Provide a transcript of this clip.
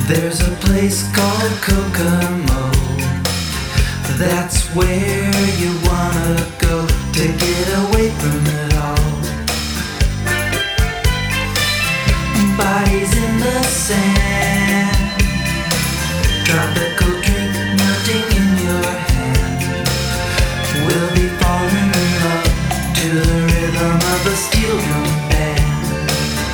There's a place called Kokomo. That's where you wanna go to get away from it all. Bodies in the sand.